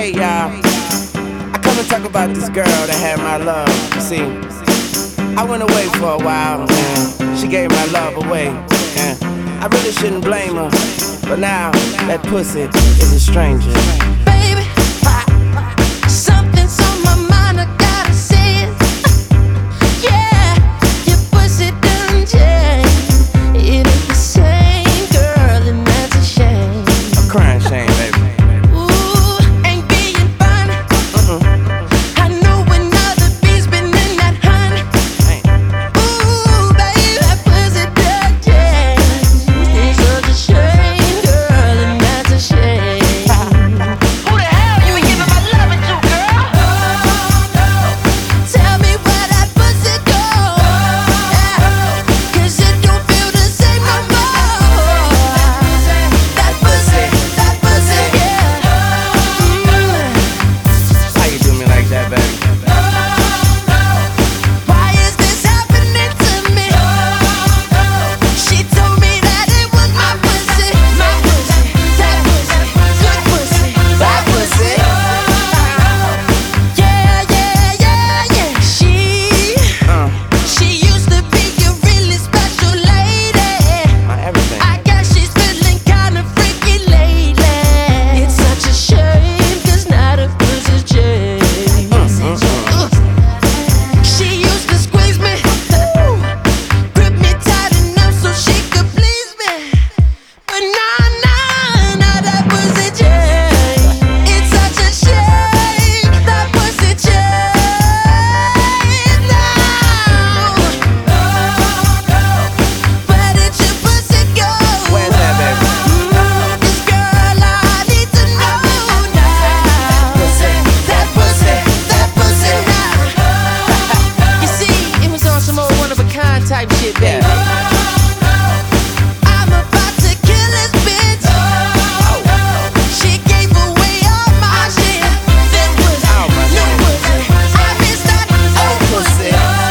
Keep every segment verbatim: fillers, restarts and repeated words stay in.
Hey y'all, I come to talk about this girl that had my love. You see, I went away for a while and she gave my love away. And I really shouldn't blame her, but now that pussy is a stranger. Baby, something's on my mind, I gotta say it. Yeah, your pussy done changed. It ain't the same, girl, and that's a shame. A crying shame, baby. Type shit, baby. I'm about to kill this bitch. She gave away all my shit. This was new pussy. I miss that old pussy.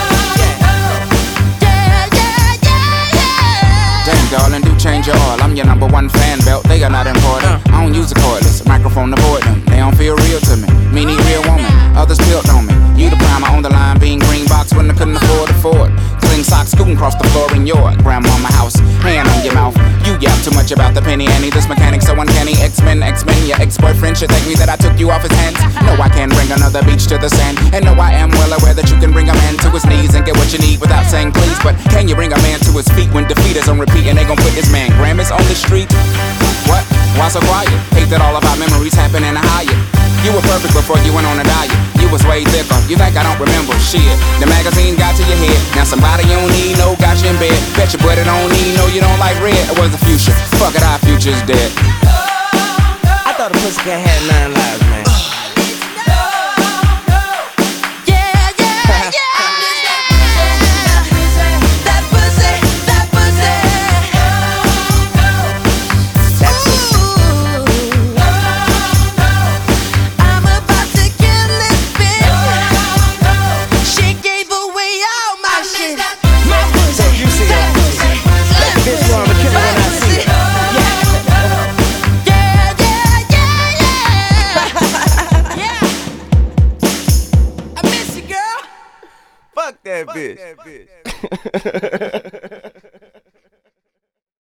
Yeah, yeah, yeah, yeah. Damn, darling, do change your oil. I'm your number one fan belt. They are not important. I don't use a cordless microphone to avoid them. They don't feel real to me. Me need real woman. Others built on me. You the primer on the line, being green box when I couldn't afford afford. Clean socks, scooting across the floor in your grandmama house. Hand on your mouth. You yap too much about the penny Annie. This mechanic so uncanny. X-Men, X-Men. Your ex-boyfriend should thank me that I took you off his hands. No, I can bring another beach to the sand. And no, I am well aware that you can bring a man to his knees and get what you need without saying please. But can you bring a man to his feet when defeat is on repeat and they gon' put this man Grammys on the street? What? Why so quiet? Hate that all of our memories happen in a Hyatt. You were perfect before you went on a diet. You was way thicker. You think I don't remember shit? The magazine got to your head. Now somebody you don't need, no, got you in bed. Bet your buddy don't need, no, you don't like red. It was the future. Fuck it, our future's dead. I thought a pussycat had nine lives, man. Fuck that bitch. Fuck that bitch.